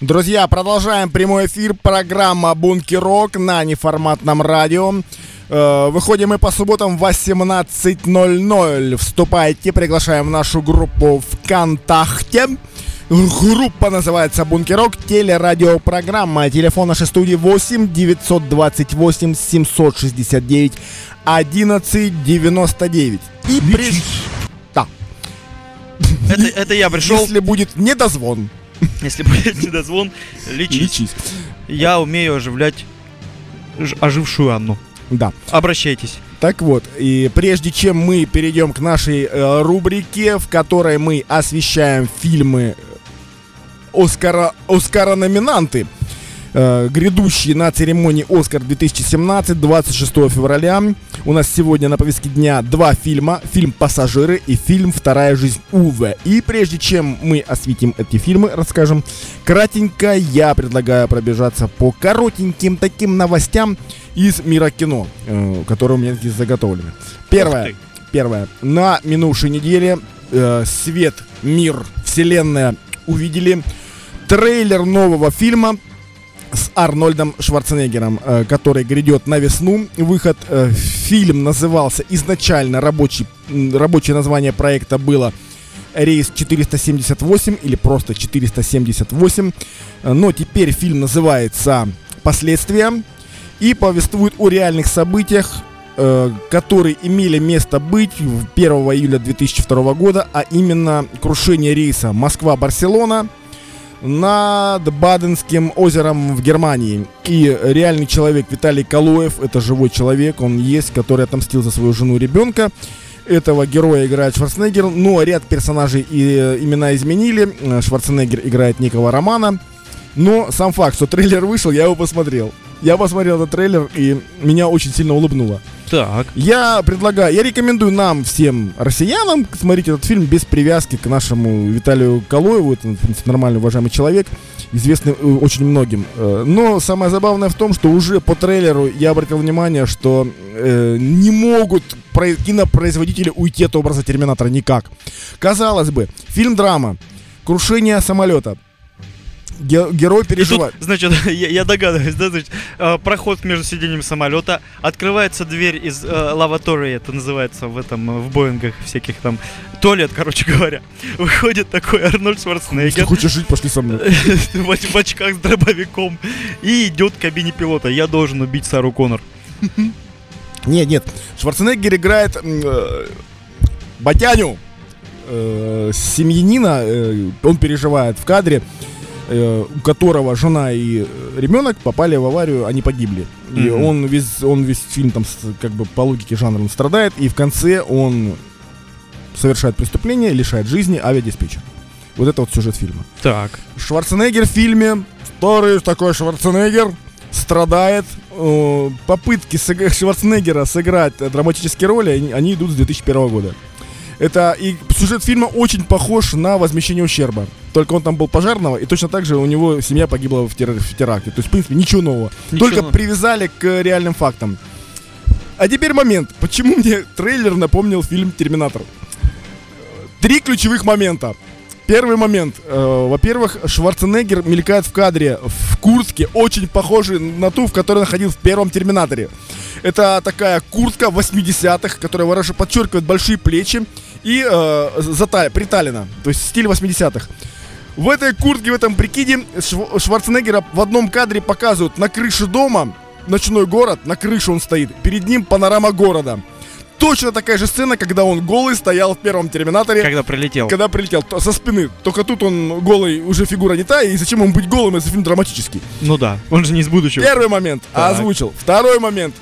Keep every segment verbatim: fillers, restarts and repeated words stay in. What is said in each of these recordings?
Друзья, продолжаем прямой эфир. Программа «Бункер-Рок» на неформатном радио. Э, выходим мы по субботам в восемнадцать ноль ноль. Вступайте, приглашаем в нашу группу ВКонтакте. Группа называется «Бункер-Рок», телерадиопрограмма. Телефон нашей студии восемь девятьсот двадцать восемь семьсот шестьдесят девять одиннадцать девяносто девять. И при... Да. Это, это я пришел. Если будет недозвон. Если будет недозвон, лечись. Лечись. Я умею оживлять ж- ожившую Анну. Да. Обращайтесь. Так вот, и прежде чем мы перейдем к нашей э, рубрике, в которой мы освещаем фильмы Оскара, Оскара-номинанты, э, грядущие на церемонии Оскар две тысячи семнадцать, двадцать шестого февраля, у нас сегодня на повестке дня два фильма. Фильм «Пассажиры» и фильм «Вторая жизнь Уве». И прежде чем мы осветим эти фильмы, расскажем кратенько, я предлагаю пробежаться по коротеньким таким новостям из мира кино, э, которые у меня здесь заготовлены. Первое, первое. На минувшей неделе э, свет, мир, вселенная увидели трейлер нового фильма с Арнольдом Шварценеггером, э, который грядет на весну. Выход, э, фильм назывался изначально, рабочий, рабочее название проекта было «Рейс четыреста семьдесят восемь» или просто четыреста семьдесят восемь. Но теперь фильм называется «Последствия» и повествует о реальных событиях, э, которые имели место быть первого июля две тысячи второго года, а именно крушение рейса Москва-Барселона над Баденским озером в Германии. И реальный человек Виталий Калоев, это живой человек, он есть, который отомстил за свою жену и ребенка. Этого героя играет Шварценеггер, но ряд персонажей и э, имена изменили. Шварценеггер играет некого Романа. Но сам факт, что трейлер вышел, я его посмотрел. Я посмотрел этот трейлер, и меня очень сильно улыбнуло. Так. Я предлагаю, я рекомендую нам, всем россиянам, смотреть этот фильм без привязки к нашему Виталию Калоеву. Это, в принципе, нормальный, уважаемый человек, известный очень многим. Но самое забавное в том, что уже по трейлеру я обратил внимание, что э, не могут кинопроизводители уйти от образа Терминатора никак. Казалось бы, фильм-драма, крушение самолета. Герой переживает. Тут, значит, я, я догадываюсь, да, значит, э, проход между сиденьем самолета, открывается дверь из э, лаватории, это называется в этом, в Боингах всяких там, туалет, короче говоря. Выходит такой Арнольд Шварценеггер. Если хочешь жить, пошли со мной. В очках с дробовиком. И идет к кабине пилота. Я должен убить Сару Коннор. Нет, нет. Шварценеггер играет э, Батяню, э, семьянина, э, он переживает в кадре, у которого жена и ребенок попали в аварию, они погибли. И mm-hmm. он, весь, он весь фильм там как бы по логике жанра он страдает, и в конце он совершает преступление, лишает жизни авиадиспетчера. Вот это вот сюжет фильма. Так. Шварценеггер в фильме, второй такой Шварценеггер, страдает. Попытки Шварценеггера сыграть драматические роли, они, они идут с две тысячи первого года. Это и сюжет фильма очень похож на «Возмещение ущерба». Только он там был пожарного, и точно так же у него семья погибла в, тер- в теракте. То есть, в принципе, ничего нового. Ничего. Только привязали к реальным фактам. А теперь момент. Почему мне трейлер напомнил фильм «Терминатор»? Три ключевых момента. Первый момент. Э, во-первых, Шварценеггер мелькает в кадре в куртке, очень похожей на ту, в которой он ходил в первом «Терминаторе». Это такая куртка восьмидесятых, которая хорошо подчеркивает большие плечи и э, заталь, приталена, то есть стиль восьмидесятых. В этой куртке, в этом прикиде Шв- Шварценеггера в одном кадре показывают на крыше дома, ночной город, на крыше он стоит, перед ним панорама города. Точно такая же сцена, когда он голый стоял в первом «Терминаторе». Когда прилетел. Когда прилетел, то, со спины. Только тут он голый, уже фигура не та, и зачем ему быть голым, если фильм драматический? Ну да, он же не из будущего. Первый момент, так. Озвучил. Второй момент.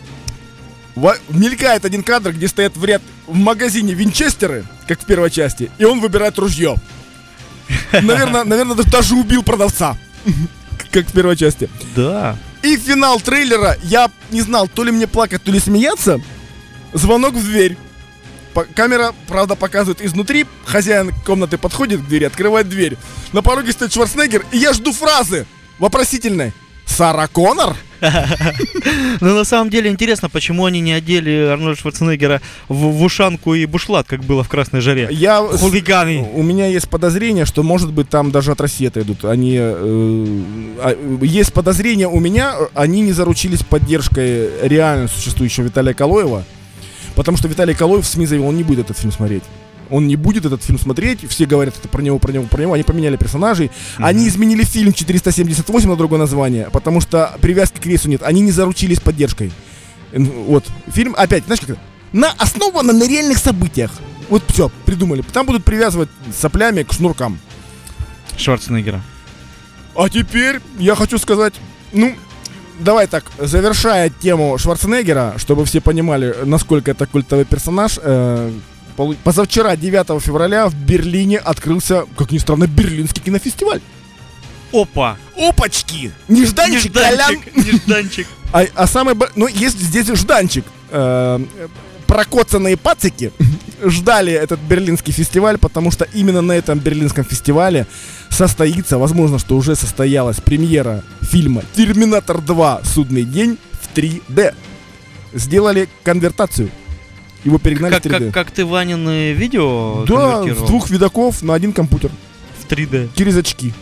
Во- мелькает один кадр, где стоят в ряд в магазине винчестеры, как в первой части, и он выбирает ружье. Наверное, наверное, даже убил продавца, как в первой части. Да. И финал трейлера, я не знал, то ли мне плакать, то ли смеяться. Звонок в дверь. По- камера, правда, показывает изнутри. Хозяин комнаты подходит к двери, открывает дверь. На пороге стоит Шварценеггер, и я жду фразы вопросительной. Сара Коннор? Но на самом деле интересно, почему они не одели Арнольда Шварценеггера в, в ушанку и бушлат, как было в «Красной жаре». Я, Хулиганы. У меня есть подозрение, что, может быть, там даже от России отойдут. Они, э, есть подозрение у меня, они не заручились поддержкой реально существующего Виталия Калоева, потому что Виталий Калоев в СМИ заявил, он не будет этот фильм смотреть. Он не будет этот фильм смотреть. Все говорят это про него, про него, про него. Они поменяли персонажей. Mm-hmm. Они изменили фильм четыреста семьдесят восемь на другое название, потому что привязки к рейсу нет. Они не заручились поддержкой. Вот. Фильм, опять, знаешь, как на основано на реальных событиях. Вот все, придумали. Там будут привязывать соплями к шнуркам Шварценеггера. А теперь я хочу сказать, ну, давай так, завершая тему Шварценеггера, чтобы все понимали, насколько это культовый персонаж. Э- Позавчера, девятого февраля, в Берлине открылся, как ни странно, Берлинский кинофестиваль. Опа! Опачки! Нежданчик, Колян! Нежданчик. А, а самый... Ну, есть здесь жданчик. Э, прокоцанные пацики ждали этот Берлинский фестиваль, потому что именно на этом Берлинском фестивале состоится, возможно, что уже состоялась премьера фильма «Терминатор два. Судный день» в три дэ. Сделали конвертацию. Его перегнали как, в три дэ. Как, как ты Ванины видео Да, с двух видоков на один компьютер. В три дэ. Через очки.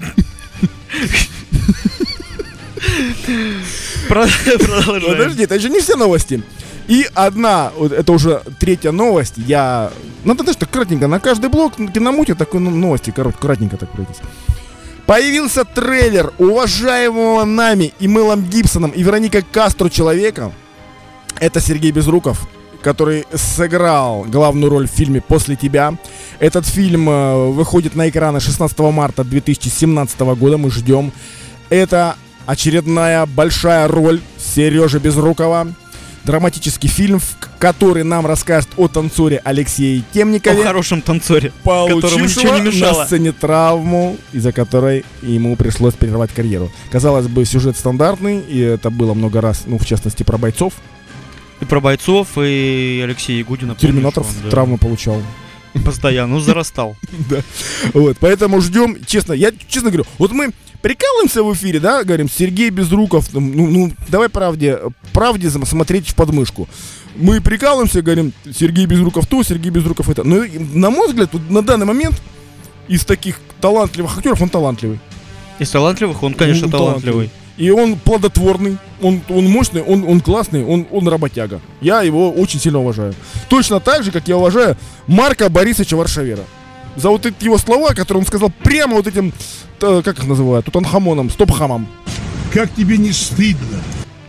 Подожди, это еще не все новости. И одна, вот это уже третья новость. Я... Надо даже так кратенько. На каждый блок киномуте такой ну, новости, короче, кратенько так пройтись. Появился трейлер уважаемого нами и Мелом Гибсоном и Вероникой Кастро человека. Это Сергей Безруков, который сыграл главную роль в фильме «После тебя». Этот фильм э, выходит на экраны шестнадцатого марта две тысячи семнадцатого года. Мы ждем. Это очередная большая роль Сережи Безрукова. Драматический фильм, который нам расскажет о танцоре Алексее Темникове. О хорошем танцоре, которому ничего не мешало. На сцене травму, из-за которой ему пришлось прервать карьеру. Казалось бы, сюжет стандартный, и это было много раз, ну, в частности, про бойцов. И про бойцов, и Алексея Ягудина. Терминатор да. травму получал. Постоянно, ну, зарастал. Да. Вот, поэтому ждем, честно, я честно говорю, вот мы прикалываемся в эфире, да, говорим, Сергей Безруков, ну, ну давай правде, правде смотреть в подмышку. Мы прикалываемся, говорим, Сергей Безруков то, Сергей Безруков это. Но, на мой взгляд, вот, на данный момент из таких талантливых актеров он талантливый. Из талантливых он, конечно, он талантливый. И он плодотворный, он, он мощный, он, он классный, он, он работяга. Я его очень сильно уважаю. Точно так же, как я уважаю Марка Борисовича Варшавера. За вот эти его слова, которые он сказал прямо вот этим, как их называют, Тутанхамоном, Стопхамом. Как тебе не стыдно?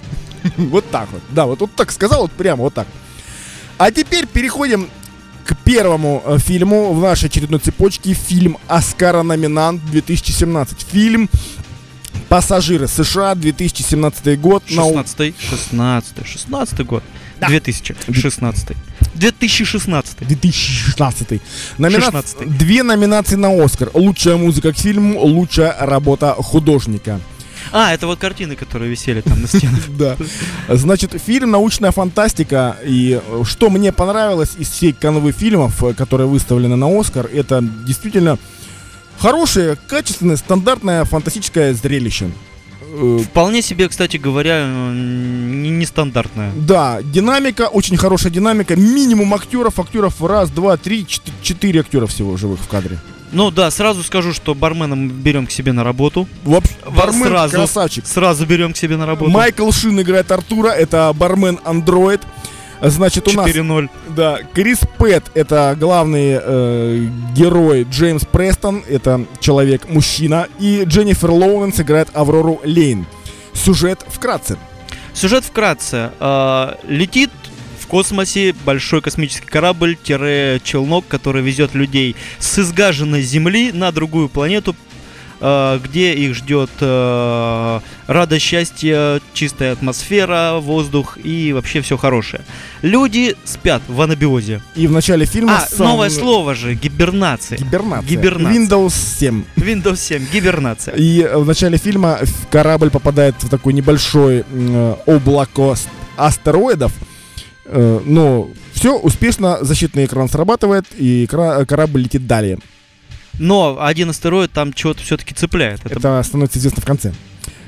Вот так вот, да, вот, вот так сказал, вот прямо вот так. А теперь переходим к первому э, фильму в нашей очередной цепочке. Фильм «Оскара-номинант» две тысячи семнадцать. Фильм «Пассажиры США», две тысячи семнадцатый год. шестнадцатый, шестнадцатый, шестнадцатый год. Да. две тысячи шестнадцатый. две тысячи шестнадцатый. две тысячи шестнадцатый. Номина... Две номинации на «Оскар». Лучшая музыка к фильму, лучшая работа художника. А, это вот картины, которые висели там на стенах. Да. Значит, фильм «Научная фантастика». И что мне понравилось из всей канвы фильмов, которые выставлены на «Оскар», это действительно хорошее, качественное, стандартное фантастическое зрелище. Вполне себе, кстати говоря, нестандартная. Не да, динамика, очень хорошая динамика. Минимум актеров, актеров раз, два, три, четыре, четыре актера всего живых в кадре. Ну да, сразу скажу, что барменом берем к себе на работу. Вообще, бармен сразу, красавчик. Сразу берем к себе на работу. Майкл Шин играет Артура, это бармен-андроид. Значит, у нас... четыре ноль. Да, Крис Пэт, это главный э, герой Джеймс Престон, это человек-мужчина. И Дженнифер Лоуренс играет Аврору Лейн. Сюжет вкратце. Сюжет вкратце. Э, летит в космосе большой космический корабль-челнок, который везет людей с изгаженной Земли на другую планету, э, где их ждет э, радость, счастье, чистая атмосфера, воздух и вообще все хорошее. Люди спят в анабиозе. И в начале фильма... А, сам... новое слово же, гибернация. Гибернация. Гибернация. Windows семь. Windows семь, гибернация. И в начале фильма корабль попадает в такой небольшой э, облако астероидов. Э, но все, успешно защитный экран срабатывает, и кра- корабль летит далее. Но один астероид там чего-то все-таки цепляет. Это, Это становится известно в конце.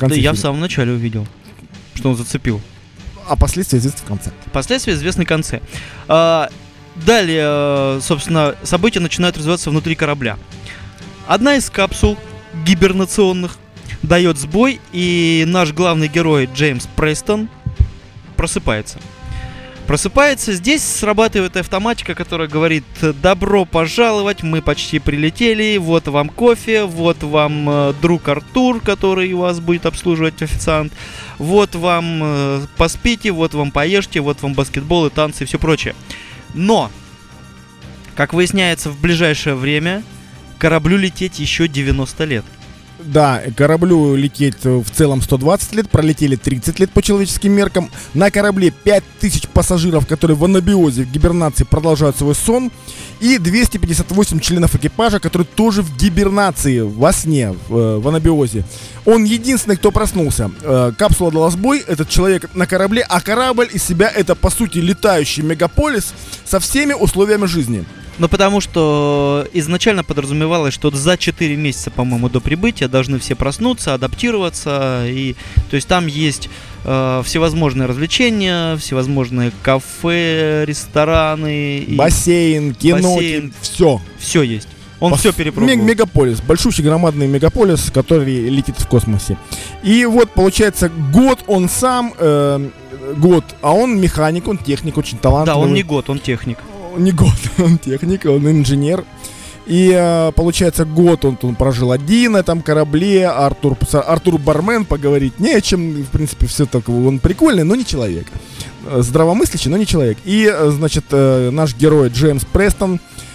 конце Да, я в фильма. самом начале увидел, что он зацепил. А последствия известны в конце. Последствия известны в конце. А, далее, собственно, события начинают развиваться внутри корабля. Одна из капсул гибернационных дает сбой, и наш главный герой Джеймс Престон просыпается. Просыпается, здесь срабатывает автоматика, которая говорит: добро пожаловать, мы почти прилетели, вот вам кофе, вот вам э, друг Артур, который вас будет обслуживать официант, вот вам э, поспите, вот вам поешьте, вот вам баскетбол и танцы и все прочее. Но, как выясняется, в ближайшее время кораблю лететь еще девяносто лет. Да, кораблю лететь в целом сто двадцать лет, пролетели тридцать лет по человеческим меркам. На корабле пять тысяч пассажиров, которые в анабиозе, в гибернации продолжают свой сон. И двести пятьдесят восемь членов экипажа, которые тоже в гибернации, во сне, в, в анабиозе. Он единственный, кто проснулся. Капсула дала сбой, этот человек на корабле, а корабль из себя это, по сути, летающий мегаполис со всеми условиями жизни. Ну, потому что изначально подразумевалось, что за четыре месяца, по-моему, до прибытия должны все проснуться, адаптироваться. И, то есть там есть э, всевозможные развлечения, всевозможные кафе, рестораны. И бассейн, кино, бассейн. все. Все есть. Он По- все перепробовал. Мег- мегаполис, большущий громадный мегаполис, который летит в космосе. И вот получается год он сам, э, год, а он механик, он техник, очень Да, талантливый. он не год, он техник. Не год, он техник, он инженер. И э, получается год он, он прожил один на этом корабле. Артур, Артур бармен, поговорить не о чем. В принципе, все так, он прикольный, но не человек. Здравомыслящий, но не человек. И, значит, э, наш герой Джеймс Престон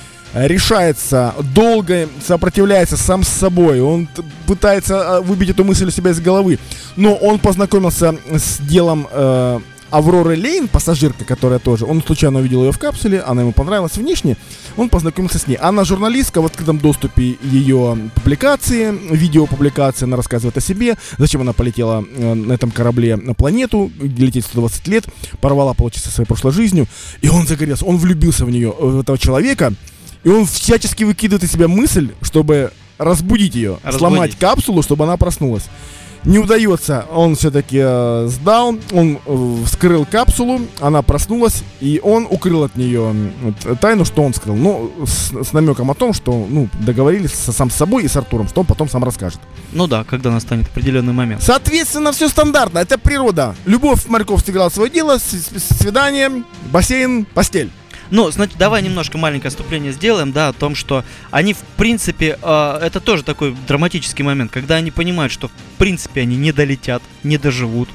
решается, долго сопротивляется сам с собой. Он т- пытается выбить эту мысль у себя из головы. Но он познакомился с делом э, Авроры Лейн, пассажирка, которая тоже. Он случайно увидел ее в капсуле, она ему понравилась внешне. Он познакомился с ней. Она журналистка, в открытом доступе ее публикации, видеопубликации. Она рассказывает о себе, зачем она полетела э, на этом корабле на планету, лететь сто двадцать лет, порвала, получится, своей прошлой жизнью. И он загорелся, он влюбился в нее, в этого человека. И он всячески выкидывает из себя мысль, чтобы разбудить ее, Разбудить. сломать капсулу, чтобы она проснулась. Не удается, он все-таки э, сдал, он э, вскрыл капсулу, она проснулась, и он укрыл от нее э, тайну, что он скрыл. Ну, с, с намеком о том, что, ну, договорились со, сам с собой и с Артуром, что он потом сам расскажет. Ну да, когда настанет определенный момент. Соответственно, все стандартно, это природа. Любовь Моряков сыграла свое дело, с- с- свидание, бассейн, постель. Ну, значит, давай немножко маленькое отступление сделаем, да, о том, что они, в принципе, э, это тоже такой драматический момент, когда они понимают, что, в принципе, они не долетят, не доживут.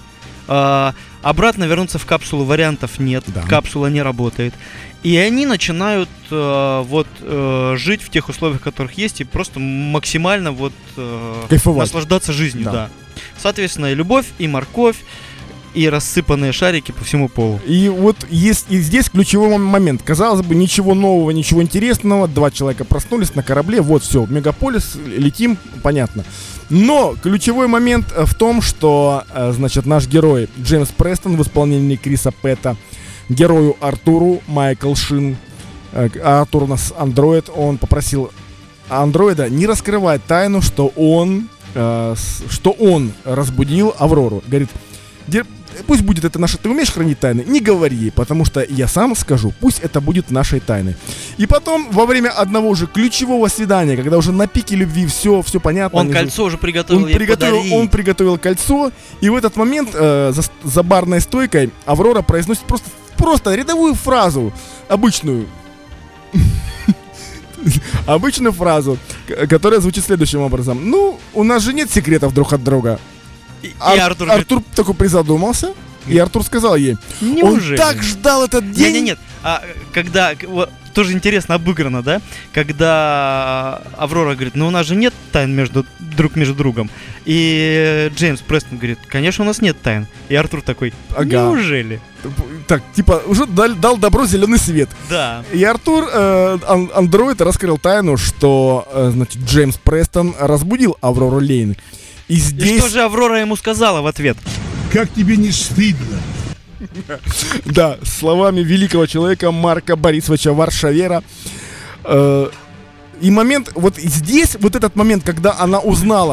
Э, обратно вернуться в капсулу вариантов нет, Да. капсула не работает. И они начинают э, вот э, жить в тех условиях, в которых есть, и просто максимально вот э, Кайфовать. наслаждаться жизнью, Да. да. Соответственно, и любовь, и морковь, и рассыпанные шарики по всему полу. И вот есть и здесь ключевой мом- момент. Казалось бы, ничего нового, ничего интересного. Два человека проснулись на корабле. Вот все, мегаполис, летим, понятно. Но ключевой момент э, в том, что, э, значит, наш герой Джеймс Престон в исполнении Криса Пэтта, герою Артуру Майкл Шин, э, а Артур у нас андроид, он попросил андроида не раскрывать тайну, что он, э, с- что он разбудил Аврору. Говорит: «Дер- пусть будет это наше, ты умеешь хранить тайны? Не говори ей, потому что я сам скажу, пусть это будет нашей тайной». И потом, во время одного же ключевого свидания, когда уже на пике любви все, все понятно. Он они же- кольцо уже приготовил он ей приготовил, подарить. он приготовил кольцо, и в этот момент э, за, за барной стойкой Аврора произносит просто, просто рядовую фразу, обычную. Обычную фразу, к- которая звучит следующим образом: ну, у нас же нет секретов друг от друга. И, и Ар- Артур говорит: Артур такой призадумался, и Артур сказал ей: неужели? он так ждал этот день. Нет, нет, нет. А, когда, к- вот, тоже интересно обыграно, да? Когда Аврора говорит: ну у нас же нет тайн между друг между другом. И Джеймс Престон говорит: конечно, у нас нет тайн. И Артур такой: Ага. неужели? Так, типа, уже дал, дал добро зеленый свет. Да. И Артур, э, ан- андроид, раскрыл тайну, что, э, значит, Джеймс Престон разбудил Аврору Лейн. И И здесь, что же Аврора ему сказала в ответ? Как тебе не стыдно? да, словами великого человека Марка Борисовича Варшавера. э, И момент, вот здесь, вот этот момент, когда она узнала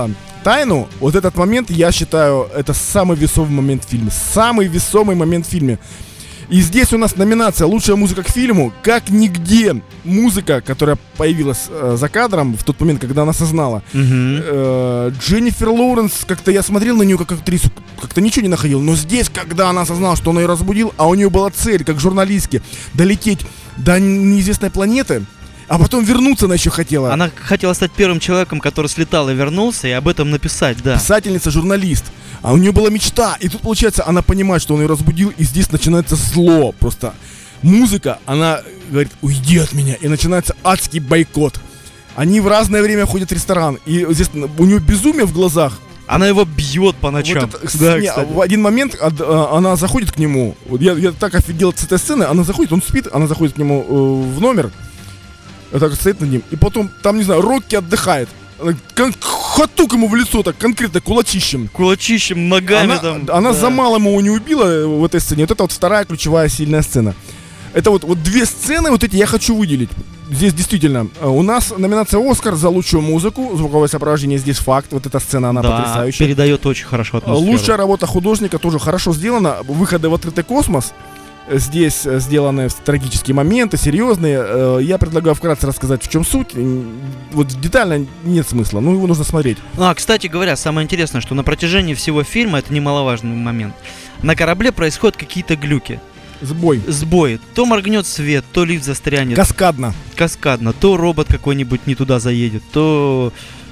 тайну, вот этот момент, я считаю, это самый весомый момент в фильме. Самый весомый момент в фильме. И здесь у нас номинация «Лучшая музыка к фильму». Как нигде музыка, которая появилась э, за кадром в тот момент, когда она осознала. Мгм. Э, Дженнифер Лоуренс, как-то я смотрел на нее как актрису, как-то ничего не находил. Но здесь, когда она осознала, что он ее разбудил, а у нее была цель, как журналистки, долететь до неизвестной планеты, а потом вернуться она еще хотела. Она хотела стать первым человеком, который слетал и вернулся, и об этом написать, да. Писательница, журналист. А у нее была мечта. И тут, получается, она понимает, что он ее разбудил, и здесь начинается зло. Просто музыка, она говорит: уйди от меня. И начинается адский бойкот. Они в разное время ходят в ресторан. И здесь у нее безумие в глазах. Она его бьет по ночам. Вот это, Да, не, кстати. в один момент ад- а, она заходит к нему. Вот я, я так офигел с этой сцены. Она заходит, он спит, она заходит к нему э, в номер. Вот так стоит над ним. И потом, там, не знаю, Рокки отдыхает. Она кон- хатук ему в лицо, так конкретно кулачищем. Кулачищем, ногами Она, там. она да. за малым его не убила в этой сцене. Вот это вот вторая ключевая сильная сцена. Это вот, вот две сцены вот эти я хочу выделить. Здесь действительно э, у нас номинация «Оскар» за лучшую музыку, звуковое сопровождение. Здесь факт. Вот эта сцена, она Да, потрясающая. передает очень хорошо атмосферу. Лучшая работа художника тоже хорошо сделана. Выходы в открытый космос здесь э, сделаны трагические моменты, серьезные. Э, Я предлагаю вкратце рассказать, в чем суть. М, Вот детально нет смысла, ну его нужно смотреть. Ну, а, кстати говоря, самое интересное, что на протяжении всего фильма, это немаловажный момент, на корабле происходят какие-то глюки, Сбой. сбои. То моргнет свет, то лифт застрянет, Каскадно. каскадно, то робот какой-нибудь не туда заедет, то...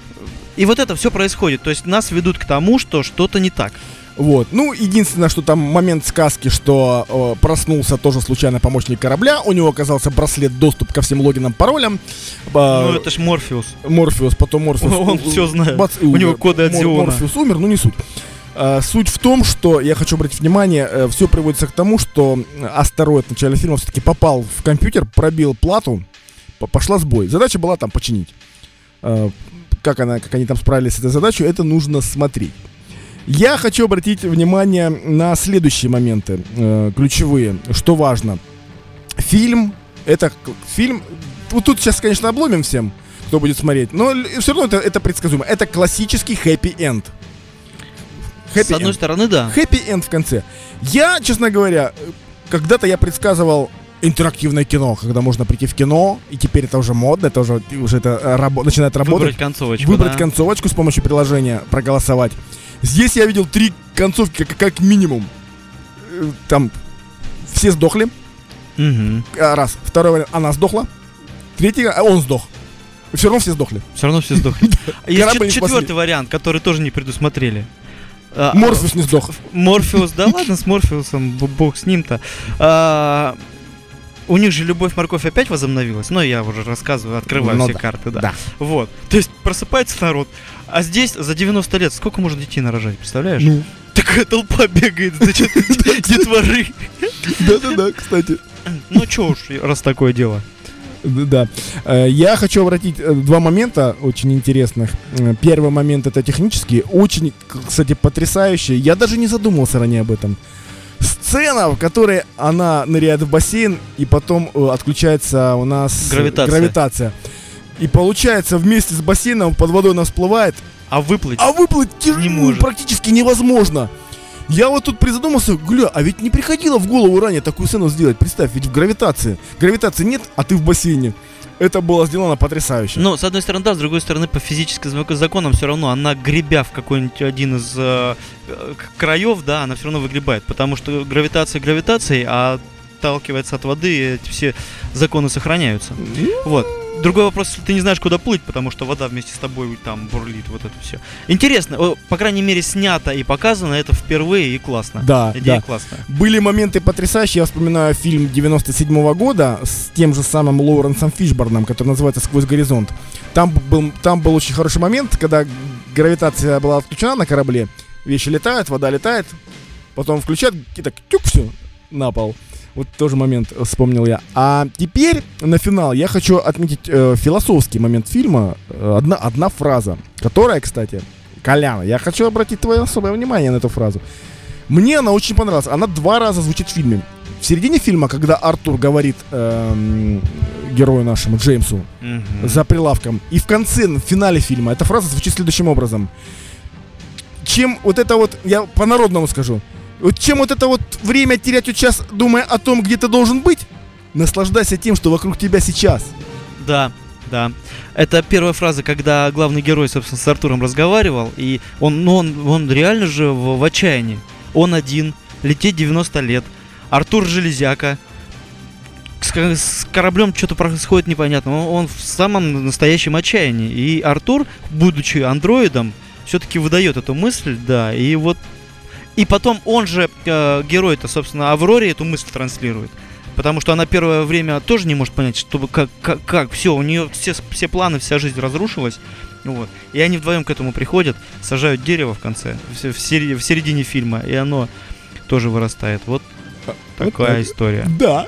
И вот это все происходит, то есть нас ведут к тому, что что-то не так. Вот. Ну, единственное, что там момент сказки, что э, проснулся тоже случайно помощник корабля. У него оказался браслет, доступ ко всем логинам, паролям. Э, Ну, это ж Морфеус. Морфеус, потом Морфеус. Он у- всё знает. бац, и У умер. него коды от Мор- Зиона. Морфеус умер, ну не суть. Э, суть в том, что я хочу обратить внимание, все приводится к тому, что астероид в начале фильма все-таки попал в компьютер, пробил плату, по- пошла сбой. Задача была там починить. Э, как, она, как они там справились с этой задачей, это нужно смотреть. Я хочу обратить внимание на следующие моменты, э, ключевые, что важно. Фильм, это к- фильм, вот тут сейчас, конечно, обломим всем, кто будет смотреть, но все равно это, это предсказуемо. Это классический хэппи-энд. С одной стороны, да. Хэппи-энд в конце. Я, честно говоря, э, когда-то я предсказывал интерактивное кино, когда можно прийти в кино, и теперь это уже модно, это уже, уже это э, рабо- начинает работать. Выбрать концовочку, Выбрать да. концовочку с помощью приложения, проголосовать. Здесь я видел три концовки как, как минимум. Э, Там все сдохли. Мгм. А, Раз. Второй вариант, она сдохла. Третий, а он сдох. Все равно все сдохли. Все равно все сдохли. Есть Корабль не чет- четвертый спасли. вариант, который тоже не предусмотрели. А, Морфеус не сдох. Морфеус, да ладно с Морфеусом, б- бог с ним-то. А, у них же любовь, морковь опять возобновилась. Но я уже рассказываю, открываю Ну все да, карты, да. да. Вот. То есть просыпается народ. А здесь за девяносто лет сколько можно детей нарожать, представляешь? Ну. Такая толпа бегает, значит, детворы. Да-да-да, кстати. Ну чё уж, раз такое дело. Да. Э, Я хочу обратить э, два момента очень интересных. Э, Первый момент это технический, очень, к- кстати, потрясающий. Я даже не задумывался ранее об этом. Сцена, в которой она ныряет в бассейн и потом э, отключается у нас э, Гравитация. гравитация. И получается вместе с бассейном под водой она всплывает, А выплыть? а выплыть тяж- Не может. практически невозможно. Я вот тут призадумался, гля, а ведь не приходило в голову ранее такую сцену сделать. Представь, ведь в гравитации. Гравитации нет, а ты в бассейне. Это было сделано потрясающе. Ну, с одной стороны, да, с другой стороны, по физическим зак- законам все равно она, гребя в какой-нибудь один из э, э, к- краев, да, она все равно выгребает, потому что гравитация гравитацией, а отталкивается от воды, эти все законы сохраняются. Вот. Другой вопрос, если ты не знаешь, куда плыть, потому что вода вместе с тобой там бурлит, вот это все. Интересно, о, по крайней мере, снято и показано это впервые и классно. Да, Идея да. классная. Были моменты потрясающие. Я вспоминаю фильм девяносто седьмого года с тем же самым Лоуренсом Фишборном, который называется «Сквозь горизонт». Там был, там был очень хороший момент, когда гравитация была отключена на корабле, вещи летают, вода летает, потом включают, и так тюк, все, на пол. Вот тоже момент э, вспомнил я. А теперь на финал я хочу отметить э, философский момент фильма. Э, одна, одна фраза, которая, кстати, Колян, я хочу обратить твое особое внимание на эту фразу. Мне она очень понравилась. Она два раза звучит в фильме. В середине фильма, когда Артур говорит эм, герою нашему, Джеймсу, Мгм. за прилавком. И в конце, в финале фильма, эта фраза звучит следующим образом. чем вот это вот, я по-народному скажу, вот чем вот это вот время терять вот сейчас, думая о том, где ты должен быть, наслаждайся тем, что вокруг тебя сейчас. Да, да. Это первая фраза, когда главный герой, собственно, с Артуром разговаривал, и он, ну, он, он реально же в, в отчаянии. Он один, лететь девяносто лет. Артур железяка. С, с кораблем что-то происходит непонятно. Он, он в самом настоящем отчаянии. И Артур, будучи андроидом, все-таки выдает эту мысль, да. И вот. И потом он же, э, герой-то, собственно, Авроре эту мысль транслирует. Потому что она первое время тоже не может понять, чтобы как, как, как все, у нее все, все планы, вся жизнь разрушилась. Вот. И они вдвоем к этому приходят, сажают дерево в конце, в, в, сери, в середине фильма, и оно тоже вырастает. Вот вот такая так. история. Да.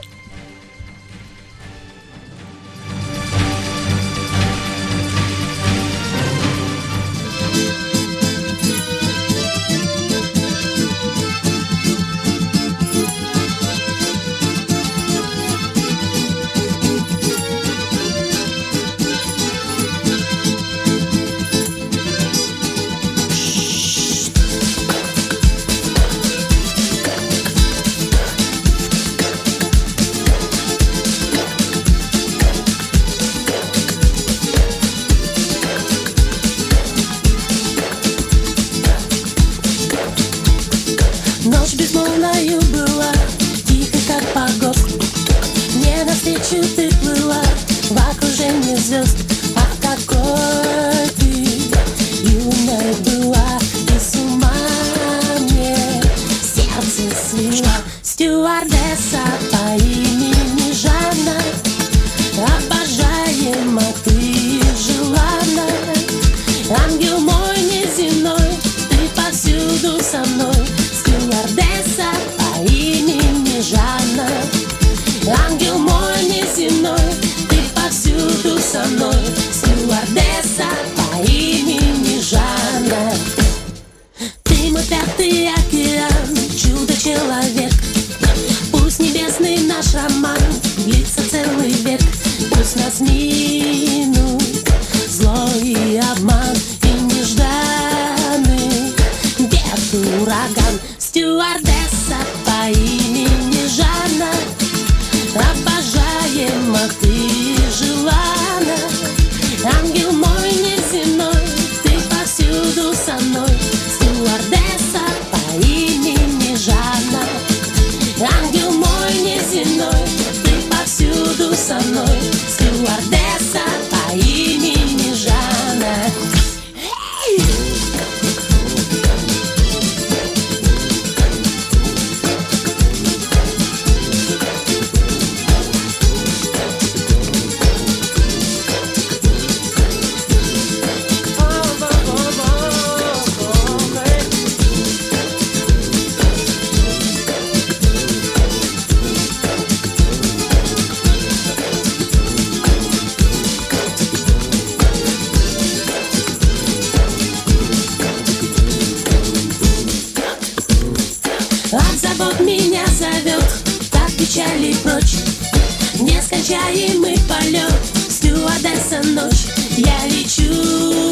Ночь безмолвною была, тихо как погост. Мне навстречу ты плыла в окружении звезд. Ах, какой ты юной была, ты с ума мне сердце свела. Стюардесса по имени Жанна, обожаема ты желанна. Ангел мой неземной, ты повсюду со мной. Стюардесса по имени Жанна, ангел мой неземной, ты повсюду со мной. Стюардесса по имени Жанна. Ты мой пятый океан, чудо-человек. Пусть небесный наш роман длится целый век. Пусть нас минут зло и обман, и нежданный бед, ураган. Стюардесса по имени Жанна, обожаема ты желанна. Ангел мой неземной, ты повсюду со мной. Стюардесса по имени Жанна, ангел мой неземной, ты повсюду со мной. Стюардесса по имени Жанна. От забот меня зовет, так печали прочь. Нескончаемый полет, стюардесса ночь. Я лечу